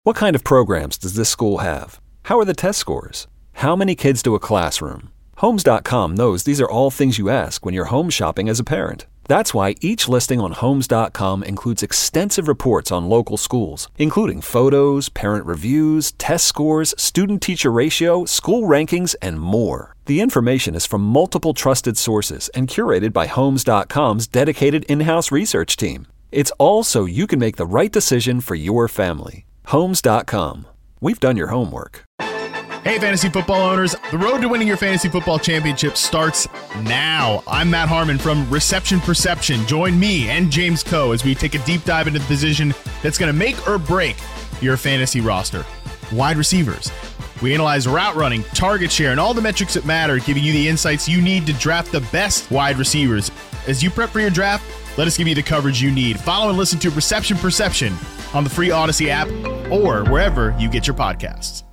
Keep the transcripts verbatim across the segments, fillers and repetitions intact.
What kind of programs does this school have? How are the test scores? How many kids do a classroom? Homes dot com knows these are all things you ask when you're home shopping as a parent. That's why each listing on Homes dot com includes extensive reports on local schools, including photos, parent reviews, test scores, student-teacher ratio, school rankings, and more. The information is from multiple trusted sources and curated by Homes dot com's dedicated in-house research team. It's all so you can make the right decision for your family. Homes dot com. We've done your homework. Hey, fantasy football owners. The road to winning your fantasy football championship starts now. I'm Matt Harmon from Reception Perception. Join me and James Coe as we take a deep dive into the position that's going to make or break your fantasy roster. Wide receivers. We analyze route running, target share, and all the metrics that matter, giving you the insights you need to draft the best wide receivers. As you prep for your draft, let us give you the coverage you need. Follow and listen to Reception Perception on the free Odyssey app or wherever you get your podcasts.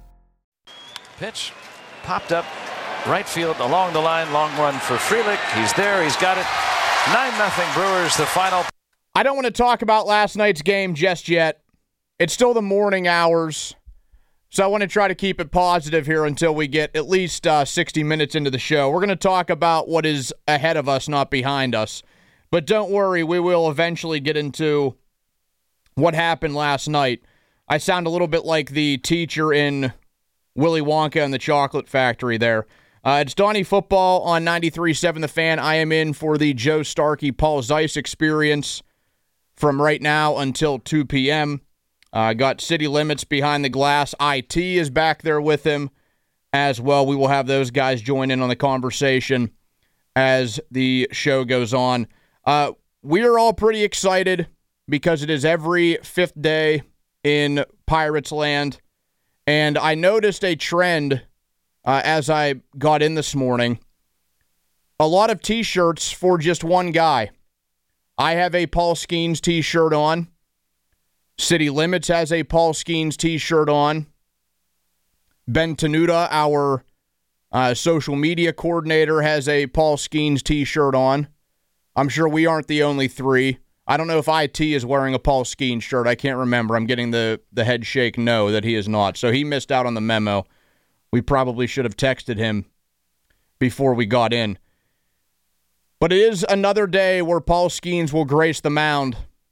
Pitch popped up right field along the line. Long run for Frelick. He's there. He's got it. nine nothing Brewers, the final. I don't want to talk about last night's game just yet. It's still the morning hours, so I want to try to keep it positive here until we get at least uh, sixty minutes into the show. We're going to talk about what is ahead of us, not behind us. But don't worry, we will eventually get into what happened last night. I sound a little bit like the teacher in Willy Wonka and the Chocolate Factory there. Uh, it's Donnie Football on ninety-three point seven The Fan. I am in for the Joe Starkey, Paul Zeiss experience from right now until two p.m. Uh, got City Limits behind the glass. I T is back there with him as well. We will have those guys join in on the conversation as the show goes on. Uh, we are all pretty excited because it is every fifth day in Pirates land. And I noticed a trend uh, as I got in this morning. A lot of T-shirts for just one guy. I have a Paul Skeens T-shirt on. City Limits has a Paul Skeens T-shirt on. Ben Tenuta, our uh, social media coordinator, has a Paul Skeens T-shirt on. I'm sure we aren't the only three. I don't know if I T is wearing a Paul Skeens shirt. I can't remember. I'm getting the, the head shake no that he is not. So he missed out on the memo. We probably should have texted him before we got in. But it is another day where Paul Skeens will grace the mound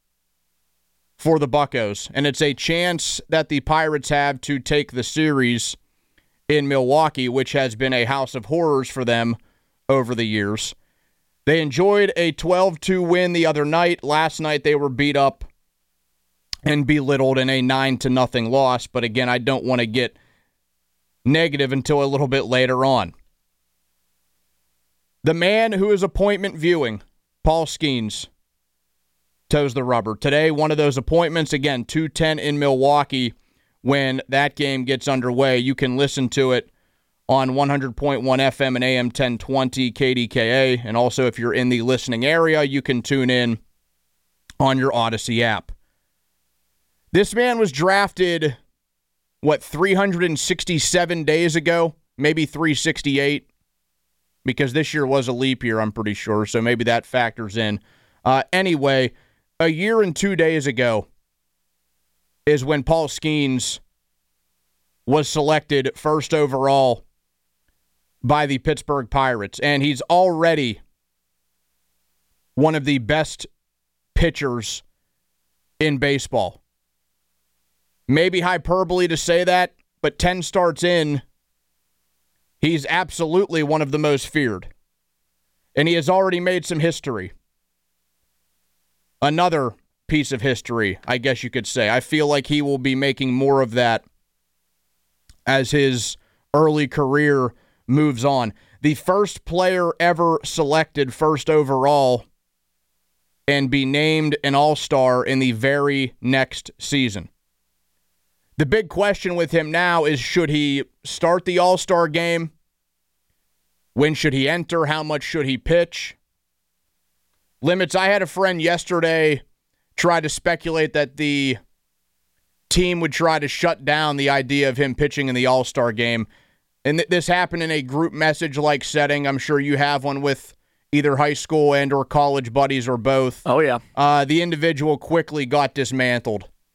for the Buccos. And it's a chance that the Pirates have to take the series in Milwaukee, which has been a house of horrors for them over the years. They enjoyed a twelve two win the other night. Last night they were beat up and belittled in a nine to nothing loss. But again, I don't want to get negative until a little bit later on. The man who is appointment viewing, Paul Skeens, toes the rubber. Today, one of those appointments, again, two ten in Milwaukee. When that game gets underway, you can listen to it on one hundred point one F M and A M ten twenty K D K A. And also, if you're in the listening area, you can tune in on your Odyssey app. This man was drafted, what, three hundred sixty-seven days ago? Maybe three hundred sixty-eight? Because this year was a leap year, I'm pretty sure, so maybe that factors in. Uh, anyway, a year and two days ago is when Paul Skeens was selected first overall by the Pittsburgh Pirates, and he's already one of the best pitchers in baseball. Maybe hyperbole to say that, but ten starts in, he's absolutely one of the most feared. And he has already made some history. Another piece of history, I guess you could say. I feel like he will be making more of that as his early career moves on. The first player ever selected first overall and be named an All-Star in the very next season. The big question with him now is, should he start the All-Star game? When should he enter? How much should he pitch? Limits, I had a friend yesterday try to speculate that the team would try to shut down the idea of him pitching in the All-Star game. And th- this happened in a group message-like setting. I'm sure you have one with either high school and or college buddies or both. Oh, yeah. Uh, the individual quickly got dismantled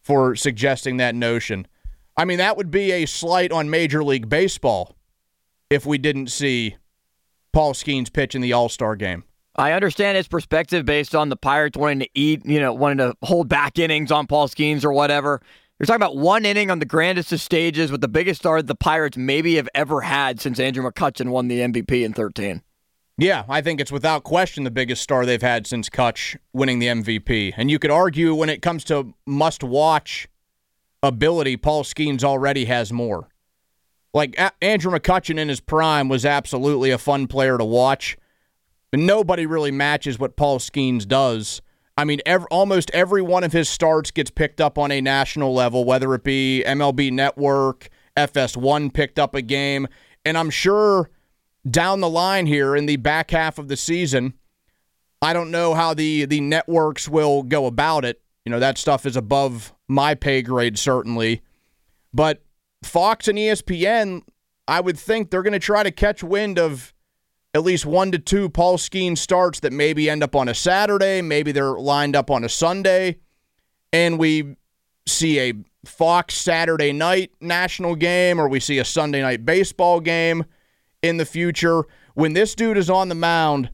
for suggesting that notion. I mean, that would be a slight on Major League Baseball if we didn't see Paul Skeens pitch in the All-Star game. I understand his perspective based on the Pirates wanting to eat, you know, wanting to hold back innings on Paul Skeens or whatever. You're talking about one inning on the grandest of stages with the biggest start the Pirates maybe have ever had since Andrew McCutchen won the M V P in thirteen. Yeah, I think it's without question the biggest star they've had since Kutch winning the M V P. And you could argue when it comes to must-watch ability, Paul Skeens already has more. Like, a- Andrew McCutchen in his prime was absolutely a fun player to watch. But nobody really matches what Paul Skeens does. I mean, every, almost every one of his starts gets picked up on a national level, whether it be M L B Network, F S one picked up a game. And I'm sure down the line here in the back half of the season, I don't know how the, the networks will go about it. You know, that stuff is above my pay grade, certainly. But Fox and E S P N, I would think they're going to try to catch wind of at least one to two Paul Skeens starts that maybe end up on a Saturday, maybe they're lined up on a Sunday, and we see a Fox Saturday night national game or we see a Sunday night baseball game in the future. When this dude is on the mound,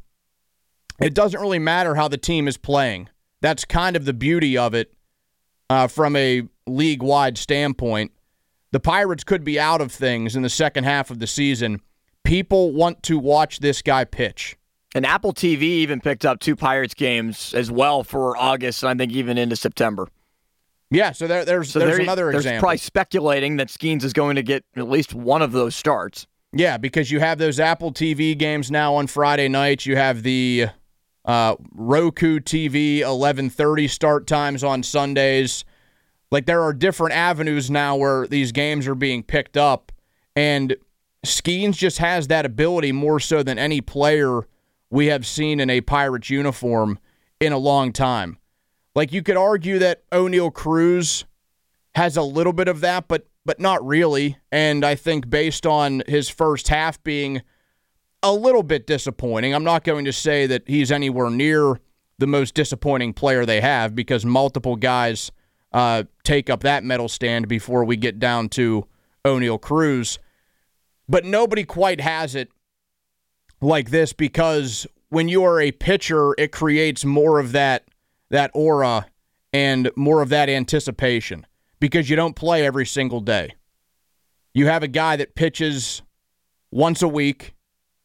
it doesn't really matter how the team is playing. That's kind of the beauty of it uh, from a league-wide standpoint. The Pirates could be out of things in the second half of the season. People want to watch this guy pitch. And Apple T V even picked up two Pirates games as well for August, and I think even into September. Yeah, so there, there's, so there's there, another there's example. There's probably speculating that Skeens is going to get at least one of those starts. Yeah, because you have those Apple T V games now on Friday nights. You have the uh, Roku T V eleven thirty start times on Sundays. Like, there are different avenues now where these games are being picked up, and Skeens just has that ability more so than any player we have seen in a Pirates uniform in a long time. Like, you could argue that O'Neal Cruz has a little bit of that, but but not really. And I think based on his first half being a little bit disappointing, I'm not going to say that he's anywhere near the most disappointing player they have, because multiple guys uh, take up that medal stand before we get down to O'Neal Cruz. But nobody quite has it like this, because when you are a pitcher, it creates more of that that aura and more of that anticipation, because you don't play every single day. You have a guy that pitches once a week,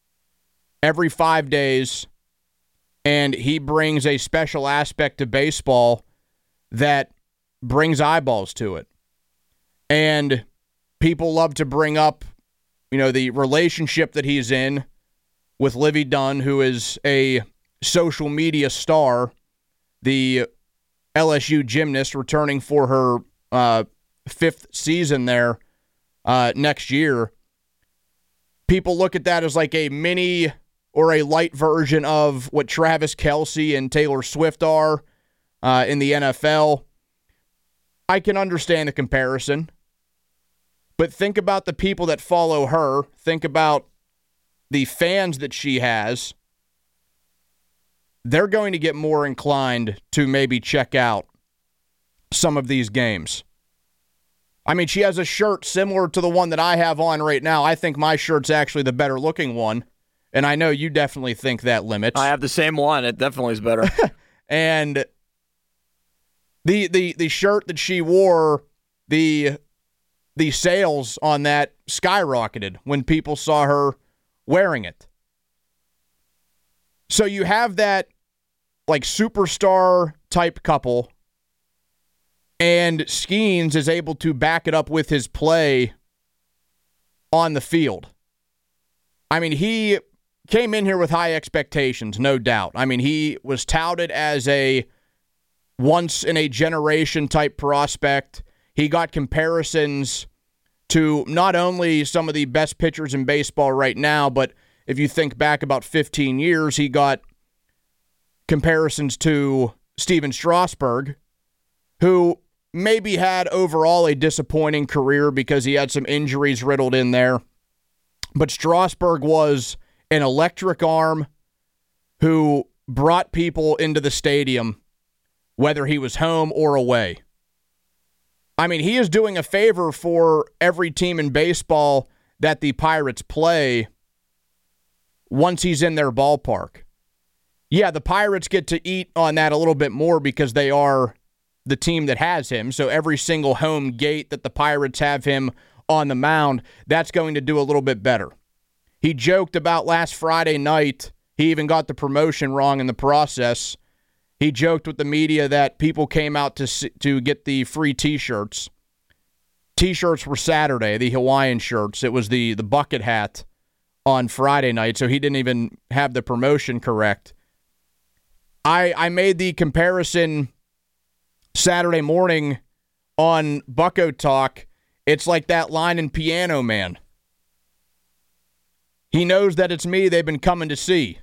every five days, and he brings a special aspect to baseball that brings eyeballs to it. And people love to bring up, you know, the relationship that he's in with Livy Dunn, who is a social media star, the L S U gymnast returning for her uh, fifth season there uh, next year. People look at that as like a mini or a light version of what Travis Kelce and Taylor Swift are uh, in the N F L. I can understand the comparison. But think about the people that follow her. Think about the fans that she has. They're going to get more inclined to maybe check out some of these games. I mean, she has a shirt similar to the one that I have on right now. I think my shirt's actually the better looking one. And I know you definitely think that limits. I have the same one. It definitely is better. And the the the shirt that she wore, the the sales on that skyrocketed when people saw her wearing it. So you have that like superstar type couple, and Skeens is able to back it up with his play on the field. I mean, he came in here with high expectations, no doubt. I mean, he was touted as a once-in-a-generation type prospect. He got comparisons to not only some of the best pitchers in baseball right now, but if you think back about fifteen years, he got comparisons to Steven Strasburg, who maybe had overall a disappointing career because he had some injuries riddled in there. But Strasburg was an electric arm who brought people into the stadium, whether he was home or away. I mean, he is doing a favor for every team in baseball that the Pirates play once he's in their ballpark. Yeah, the Pirates get to eat on that a little bit more because they are the team that has him. So every single home gate that the Pirates have him on the mound, that's going to do a little bit better. He joked about last Friday night. He even got the promotion wrong in the process. He joked with the media that people came out to to get the free T-shirts. T-shirts were Saturday, the Hawaiian shirts. It was the, the bucket hat on Friday night, so he didn't even have the promotion correct. I I made the comparison Saturday morning on Bucko Talk. It's like that line in Piano Man. He knows that it's me they've been coming to see.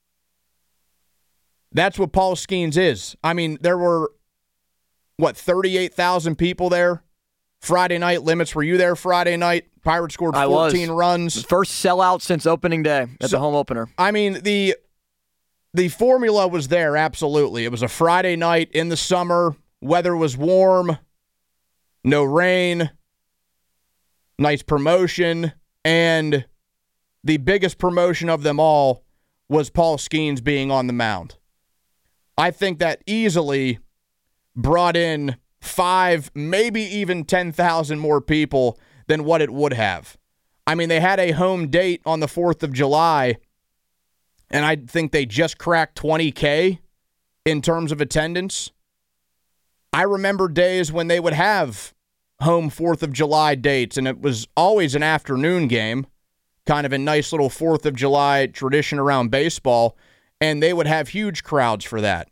That's what Paul Skeens is. I mean, there were, what, thirty-eight thousand people there? Friday night limits. Were you there Friday night? Pirates scored fourteen runs. First sellout since opening day at so, the home opener. I mean, the the formula was there, absolutely. It was a Friday night in the summer. Weather was warm. No rain. Nice promotion. And the biggest promotion of them all was Paul Skeens being on the mound. I think that easily brought in five, maybe even ten thousand more people than what it would have. I mean, they had a home date on the fourth of July, and I think they just cracked twenty K in terms of attendance. I remember days when they would have home fourth of July dates, and it was always an afternoon game, kind of a nice little fourth of July tradition around baseball, and they would have huge crowds for that.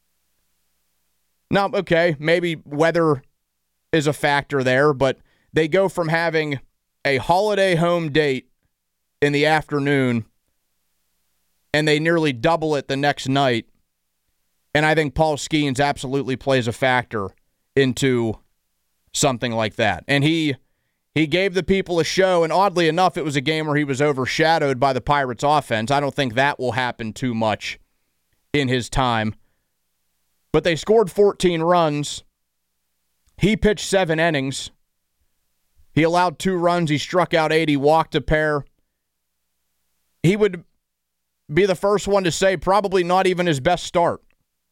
Now, okay, maybe weather is a factor there, but they go from having a holiday home date in the afternoon, and they nearly double it the next night. And I think Paul Skeens absolutely plays a factor into something like that. And he he gave the people a show, and oddly enough, it was a game where he was overshadowed by the Pirates' offense. I don't think that will happen too much in his time. But they scored fourteen runs. He pitched seven innings. He allowed two runs. He struck out eight. He walked a pair. He would be the first one to say probably not even his best start.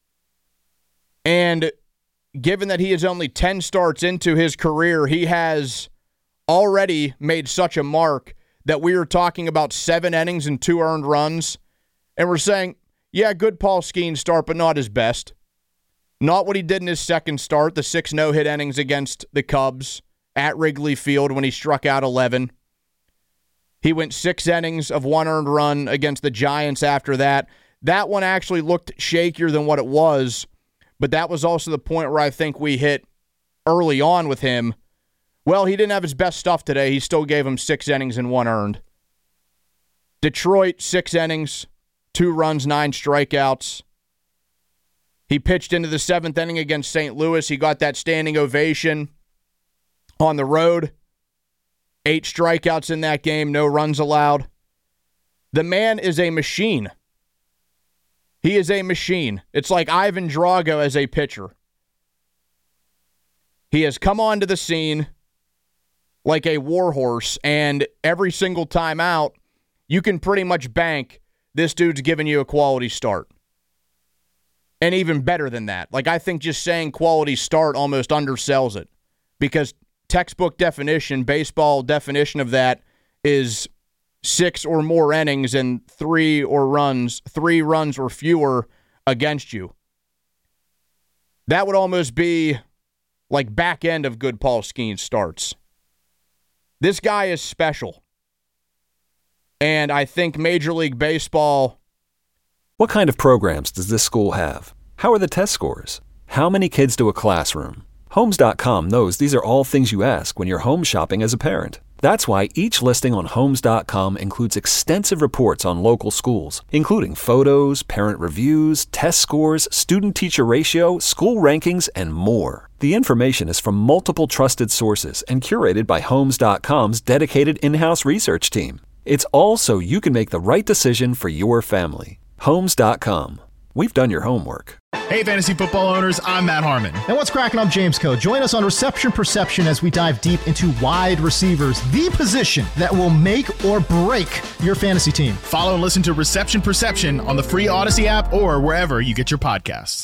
And given that he is only ten starts into his career, he has already made such a mark that we are talking about seven innings and two earned runs. And we're saying, yeah, good Paul Skeens start, but not his best. Not what he did in his second start, the six no-hit innings against the Cubs at Wrigley Field when he struck out eleven. He went six innings of one earned run against the Giants after that. That one actually looked shakier than what it was, but that was also the point where I think we hit early on with him. Well, he didn't have his best stuff today. He still gave him six innings and one earned. Detroit, six innings, two runs, nine strikeouts. He pitched into the seventh inning against Saint Louis. He got that standing ovation on the road. Eight strikeouts in that game, no runs allowed. The man is a machine. He is a machine. It's like Ivan Drago as a pitcher. He has come onto the scene like a warhorse, and every single time out, you can pretty much bank this dude's giving you a quality start. And even better than that. Like, I think just saying quality start almost undersells it. Because textbook definition, baseball definition of that is six or more innings and three or runs, three runs or fewer against you. That would almost be like back end of good Paul Skeens starts. This guy is special. And I think Major League Baseball... What kind of programs does this school have? How are the test scores? How many kids do a classroom? Homes dot com knows these are all things you ask when you're home shopping as a parent. That's why each listing on Homes dot com includes extensive reports on local schools, including photos, parent reviews, test scores, student-teacher ratio, school rankings, and more. The information is from multiple trusted sources and curated by Homes dot com's dedicated in-house research team. It's all so you can make the right decision for your family. Homes dot com. we've done your homework. Hey, fantasy football owners, I'm Matt Harmon. And what's cracking? I'm James Coe. Join us on Reception Perception as we dive deep into wide receivers, the position that will make or break your fantasy team. Follow and listen to Reception Perception on the free Odyssey app or wherever you get your podcasts.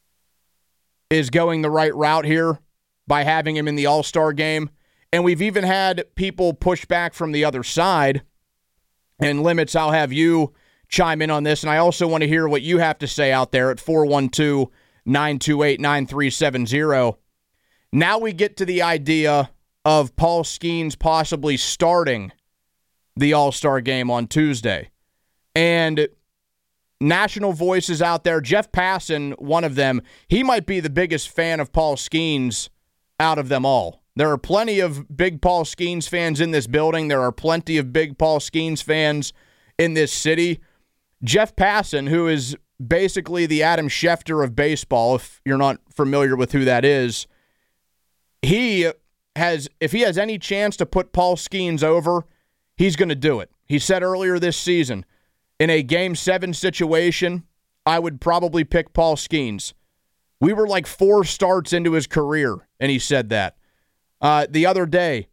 Is going the right route here by having him in the All-Star game. And we've even had people push back from the other side. And Limits, I'll have you chime in on this, and I also want to hear what you have to say out there at four one two, nine two eight, nine three seven zero. Now we get to the idea of Paul Skeens possibly starting the All-Star game on Tuesday. And national voices out there, Jeff Passan, one of them, he might be the biggest fan of Paul Skeens out of them all. There are plenty of big Paul Skeens fans in this building. There are plenty of big Paul Skeens fans in this city. Jeff Passan, who is basically the Adam Schefter of baseball, if you're not familiar with who that is, he has, if he has any chance to put Paul Skeens over, he's going to do it. He said earlier this season, in a Game seven situation, I would probably pick Paul Skeens. We were like four starts into his career, and he said that. Uh, the other day,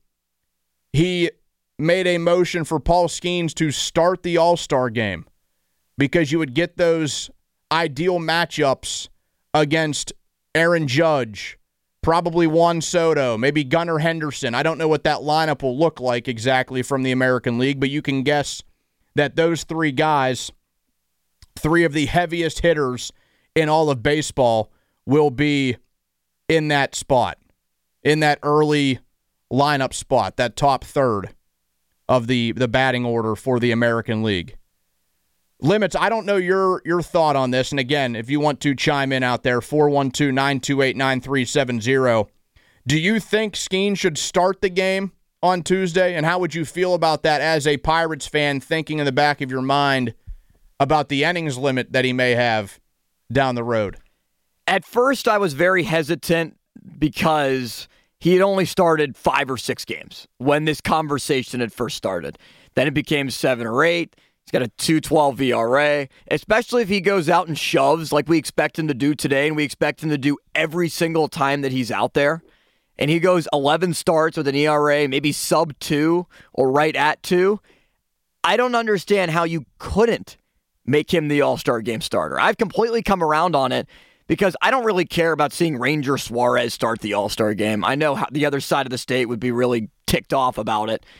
he made a motion for Paul Skeens to start the All-Star game, because you would get those ideal matchups against Aaron Judge, probably Juan Soto, maybe Gunnar Henderson. I don't know what that lineup will look like exactly from the American League, but you can guess that those three guys, three of the heaviest hitters in all of baseball, will be in that spot, in that early lineup spot, that top third of the, the batting order for the American League. Limits, I don't know your your thought on this. And again, if you want to chime in out there, four one two, nine two eight, nine three seven zero. Do you think Skeens should start the game on Tuesday? And how would you feel about that as a Pirates fan, thinking in the back of your mind about the innings limit that he may have down the road? At first, I was very hesitant because he had only started five or six games when this conversation had first started. Then it became seven or eight. He's got a two twelve E R A, especially if he goes out and shoves like we expect him to do today, and we expect him to do every single time that he's out there. And he goes eleven starts with an E R A, maybe sub two or right at two. I don't understand how you couldn't make him the All-Star game starter. I've completely come around on it because I don't really care about seeing Ranger Suarez start the All-Star game. I know how the other side of the state would be really ticked off about it.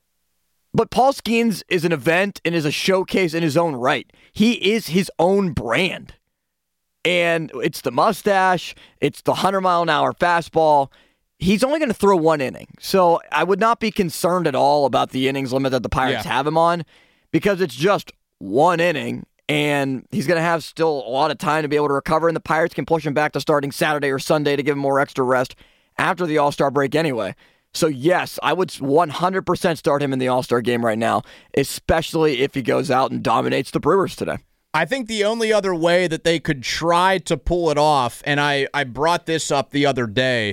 But Paul Skeens is an event and is a showcase in his own right. He is his own brand. And it's the mustache. It's the one hundred mile an hour fastball. He's only going to throw one inning. So I would not be concerned at all about the innings limit that the Pirates yeah. have him on, because it's just one inning, and he's going to have still a lot of time to be able to recover, and the Pirates can push him back to starting Saturday or Sunday to give him more extra rest after the All-Star break anyway. So, yes, I would one hundred percent start him in the All-Star game right now, especially if he goes out and dominates the Brewers today. I think the only other way that they could try to pull it off, and I, I brought this up the other day,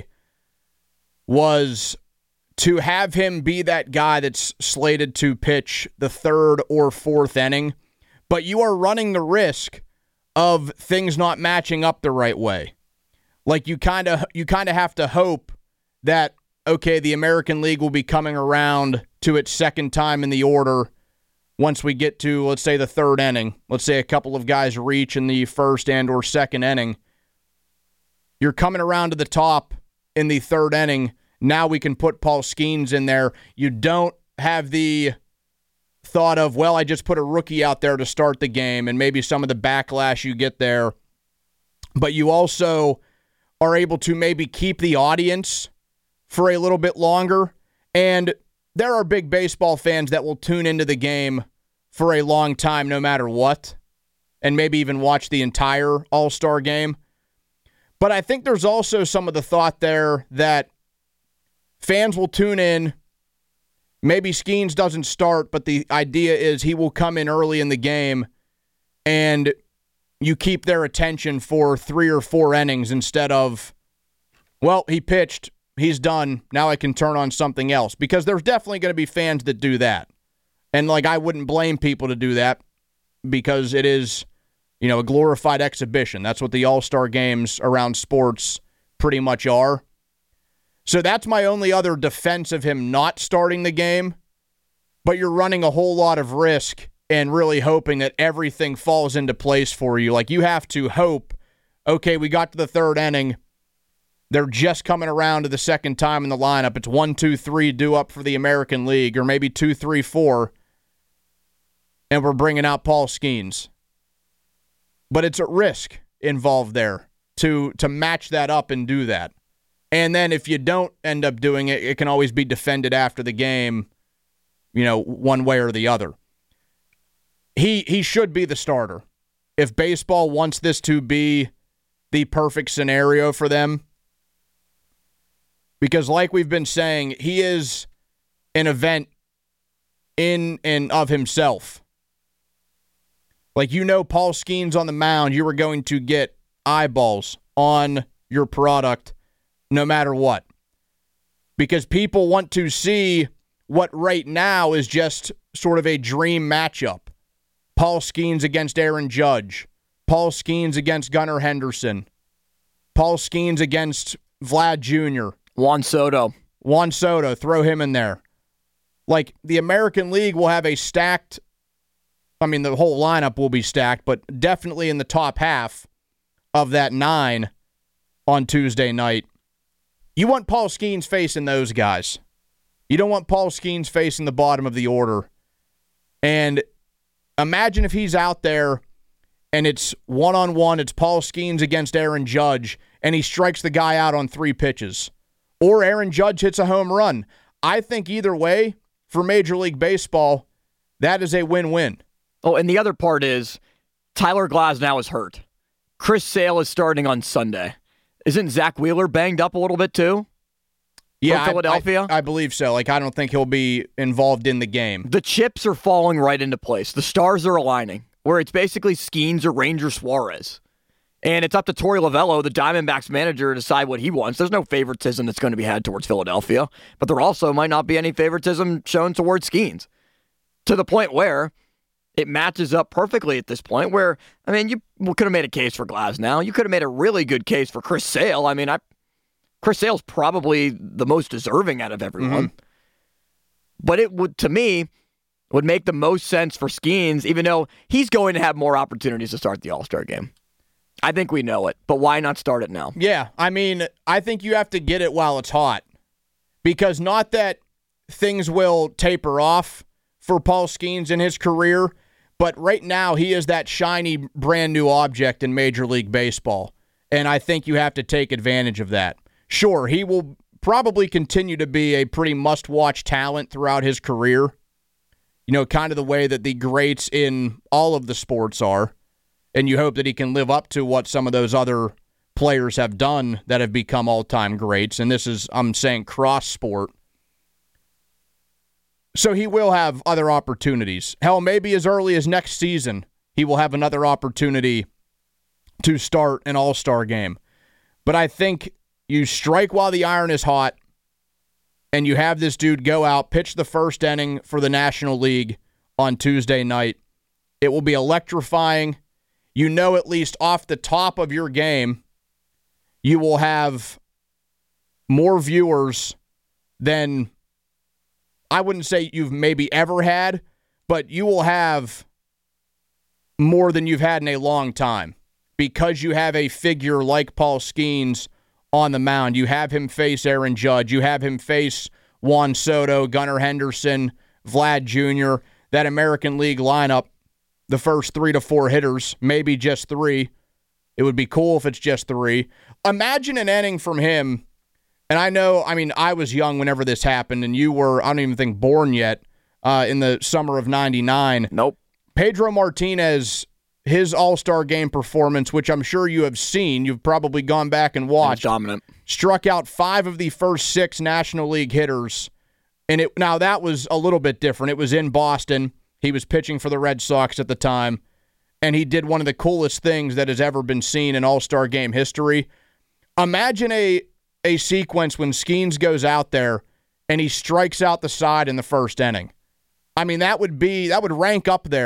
was to have him be that guy that's slated to pitch the third or fourth inning, but you are running the risk of things not matching up the right way. Like you kind of you kind of have to hope that, okay, the American League will be coming around to its second time in the order once we get to, let's say, the third inning. Let's say a couple of guys reach in the first and or second inning. You're coming around to the top in the third inning. Now we can put Paul Skeens in there. You don't have the thought of, well, I just put a rookie out there to start the game and maybe some of the backlash you get there. But you also are able to maybe keep the audience for a little bit longer. And there are big baseball fans that will tune into the game for a long time no matter what, and maybe even watch the entire All-Star game. But I think there's also some of the thought there that fans will tune in. Maybe Skeens doesn't start, but the idea is he will come in early in the game and you keep their attention for three or four innings instead of, well, he pitched, he's done, now I can turn on something else. Because there's definitely going to be fans that do that. And, like, I wouldn't blame people to do that because it is You know, a glorified exhibition. That's what the All-Star games around sports pretty much are. So that's my only other defense of him not starting the game. But you're running a whole lot of risk and really hoping that everything falls into place for you. Like, you have to hope, okay, we got to the third inning. They're just coming around to the second time in the lineup. It's one, two, three due up for the American League, or maybe two, three, four, and we're bringing out Paul Skeens. But it's a risk involved there to to match that up and do that. And then if you don't end up doing it, it can always be defended after the game, you know, one way or the other. He he should be the starter. If baseball wants this to be the perfect scenario for them, because like we've been saying, he is an event in and of himself. Like, you know, Paul Skeens on the mound, you were going to get eyeballs on your product no matter what. Because people want to see what right now is just sort of a dream matchup. Paul Skeens against Aaron Judge. Paul Skeens against Gunnar Henderson. Paul Skeens against Vlad Junior Juan Soto. Juan Soto, throw him in there. Like, the American League will have a stacked, I mean, the whole lineup will be stacked, but definitely in the top half of that nine on Tuesday night. You want Paul Skeens facing those guys. You don't want Paul Skeens facing the bottom of the order. And imagine if he's out there and it's one-on-one, it's Paul Skeens against Aaron Judge, and he strikes the guy out on three pitches. Or Aaron Judge hits a home run. I think either way, for Major League Baseball, that is a win-win. Oh, and the other part is Tyler Glasnow is hurt. Chris Sale is starting on Sunday. Isn't Zach Wheeler banged up a little bit too? Yeah, From Philadelphia? I, I, I believe so. Like, I don't think he'll be involved in the game. The chips are falling right into place. The stars are aligning, where it's basically Skeens or Ranger Suarez. And it's up to Torey Lovello, the Diamondbacks manager, to decide what he wants. There's no favoritism that's going to be had towards Philadelphia, but there also might not be any favoritism shown towards Skeens. To the point where it matches up perfectly at this point, where, I mean, you could have made a case for Glasnow. You could have made a really good case for Chris Sale. I mean, I Chris Sale's probably the most deserving out of everyone. Mm-hmm. But it would, to me, would make the most sense for Skeens, even though he's going to have more opportunities to start the All-Star game. I think we know it, but why not start it now? Yeah, I mean, I think you have to get it while it's hot. Because not that things will taper off for Paul Skeens in his career, but right now he is that shiny, brand new object in Major League Baseball. And I think you have to take advantage of that. Sure, he will probably continue to be a pretty must-watch talent throughout his career. You know, kind of the way that the greats in all of the sports are. And you hope that he can live up to what some of those other players have done that have become all-time greats. And this is, I'm saying, cross-sport. So he will have other opportunities. Hell, maybe as early as next season, he will have another opportunity to start an all-star game. But I think you strike while the iron is hot, and you have this dude go out, pitch the first inning for the National League on Tuesday night. It will be electrifying. You know, at least off the top of your game, you will have more viewers than, I wouldn't say you've maybe ever had, but you will have more than you've had in a long time because you have a figure like Paul Skeens on the mound. You have him face Aaron Judge. You have him face Juan Soto, Gunnar Henderson, Vlad Junior, that American League lineup. The first three to four hitters, maybe just three. It would be cool if it's just three. Imagine an inning from him, and I know, I mean, I was young whenever this happened, and you were, I don't even think, born yet uh, in the summer of ninety-nine. Nope. Pedro Martinez, his All-Star game performance, which I'm sure you have seen, you've probably gone back and watched. Dominant. Struck out five of the first six National League hitters. And it now that was a little bit different. It was in Boston. He was pitching for the Red Sox at the time, and he did one of the coolest things that has ever been seen in All-Star game history. Imagine a a sequence when Skeens goes out there and he strikes out the side in the first inning. I mean, that would be that would rank up there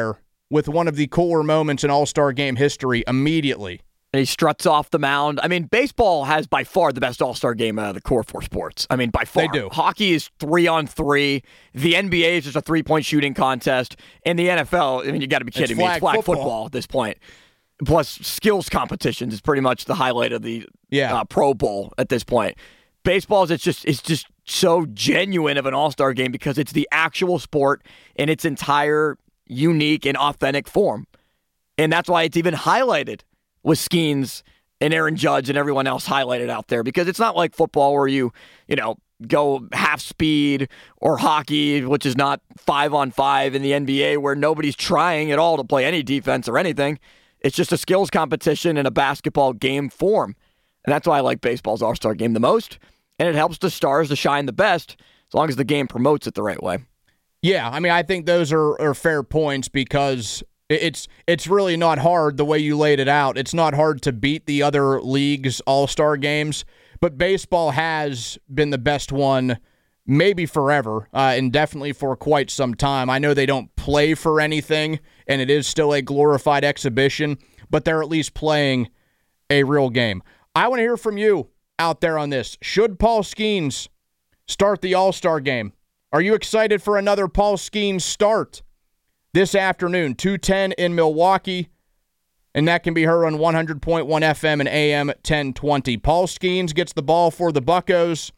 with one of the cooler moments in All-Star Game history immediately. And he struts off the mound. I mean, baseball has by far the best All-Star Game out of the core four sports. I mean, by far. They do. Hockey is three on three. The N B A is just a three-point shooting contest. And the N F L, I mean, you got to be kidding it's me. It's flag football. football at this point. Plus, skills competitions is pretty much the highlight of the yeah. uh, Pro Bowl at this point. Baseball is it's just it's just so genuine of an All-Star Game because it's the actual sport in its entire unique and authentic form. And that's why it's even highlighted with Skeens and Aaron Judge and everyone else highlighted out there, because it's not like football where you, you know, go half speed, or hockey, which is not five on five in the N B A where nobody's trying at all to play any defense or anything. It's just a skills competition in a basketball game form. And that's why I like baseball's All-Star Game the most. And it helps the stars to shine the best as long as the game promotes it the right way. Yeah, I mean, I think those are, are fair points because It's it's really not hard the way you laid it out. It's not hard to beat the other leagues' all-star games, but baseball has been the best one maybe forever, uh, and definitely for quite some time. I know they don't play for anything, and it is still a glorified exhibition, but they're at least playing a real game. I want to hear from you out there on this. Should Paul Skeens start the All-Star game? Are you excited for another Paul Skeens start this afternoon, two ten in Milwaukee, and that can be heard on one hundred point one F M and A M ten twenty. Paul Skeens gets the ball for the Buccos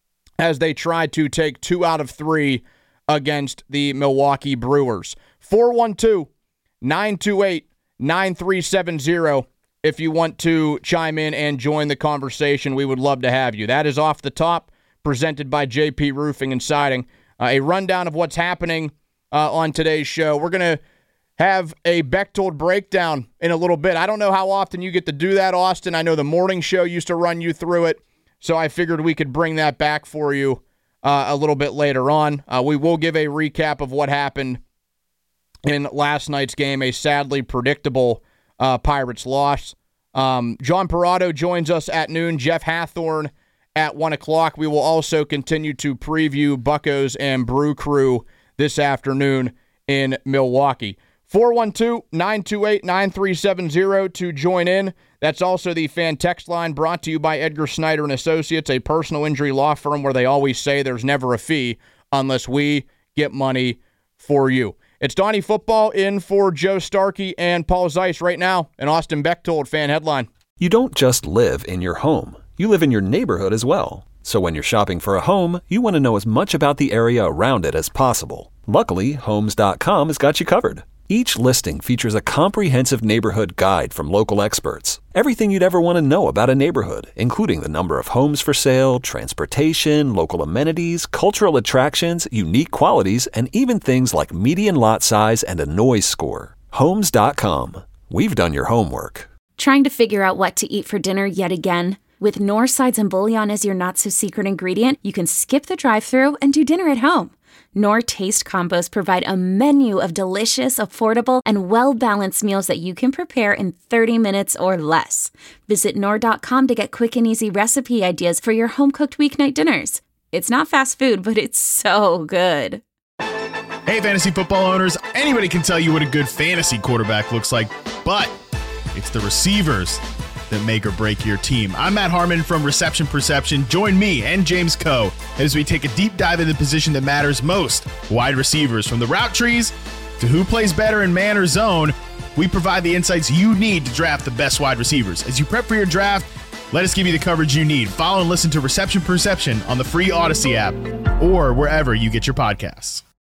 as they try to take two out of three against the Milwaukee Brewers. four one two, nine two eight, nine three seven zero if you want to chime in and join the conversation. We would love to have you. That is Off the Top, presented by J P Roofing and Siding. Uh, a rundown of what's happening Uh, on today's show. We're going to have a Bechtold breakdown in a little bit. I don't know how often you get to do that, Austin. I know the morning show used to run you through it, so I figured we could bring that back for you uh, a little bit later on. Uh, we will give a recap of what happened in last night's game, a sadly predictable uh, Pirates loss. Um, John Parado joins us at noon. Jeff Hathorn at one o'clock. We will also continue to preview Buccos and Brew Crew this afternoon in Milwaukee. four one two, nine two eight, nine three seven zero to join in. That's also the fan text line, brought to you by Edgar Snyder and Associates, a personal injury law firm where they always say there's never a fee unless we get money for you. It's Donnie Football in for Joe Starkey and Paul Zeiss right now, an Austin Bechtold fan headline. You don't just live in your home. You live in your neighborhood as well. So when you're shopping for a home, you want to know as much about the area around it as possible. Luckily, Homes dot com has got you covered. Each listing features a comprehensive neighborhood guide from local experts. Everything you'd ever want to know about a neighborhood, including the number of homes for sale, transportation, local amenities, cultural attractions, unique qualities, and even things like median lot size and a noise score. Homes dot com. We've done your homework. Trying to figure out what to eat for dinner yet again? With Knorr Sides and Bouillon as your not-so-secret ingredient, you can skip the drive-thru and do dinner at home. Knorr Taste Combos provide a menu of delicious, affordable, and well-balanced meals that you can prepare in thirty minutes or less. Visit Knorr dot com to get quick and easy recipe ideas for your home-cooked weeknight dinners. It's not fast food, but it's so good. Hey, fantasy football owners, anybody can tell you what a good fantasy quarterback looks like, but it's the receivers that make or break your team. I'm Matt Harmon from Reception Perception. Join me and James Coe as we take a deep dive into the position that matters most, wide receivers. From the route trees to who plays better in man or zone, we provide the insights you need to draft the best wide receivers. As you prep for your draft, let us give you the coverage you need. Follow and listen to Reception Perception on the free Odyssey app or wherever you get your podcasts.